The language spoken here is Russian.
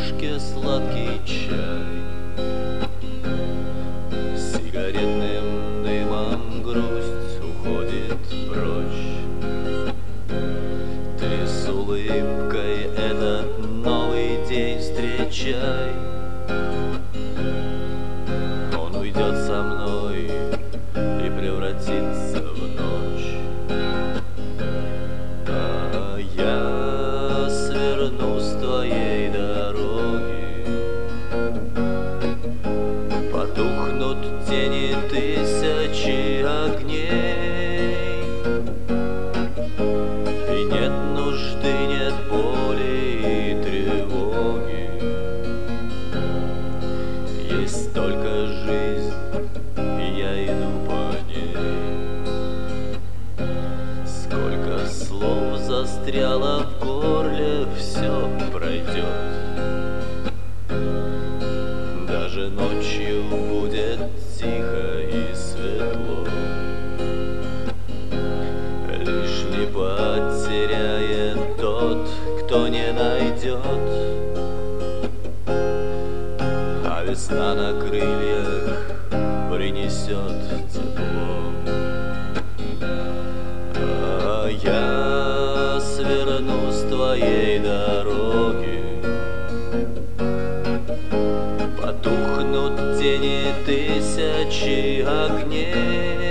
кружке сладкий чай, сигаретным дымом грусть уходит прочь. Ты с улыбкой этот новый день встречай. Он уйдет со мной и превратится в ночь, а я сверну с твоей дороги. Потухнут тени тысячи огней, и нет нужды, нет боли и тревоги. Есть только жизнь, и я иду по ней. Сколько слов застряло в горле, все пройдет. Даже ночью будет тихо и светло. Лишь не потеряет тот, кто не найдет. А весна на крыльях принесет тепло. А я сверну с твоей дороги. Потухнут тени тысячи огней,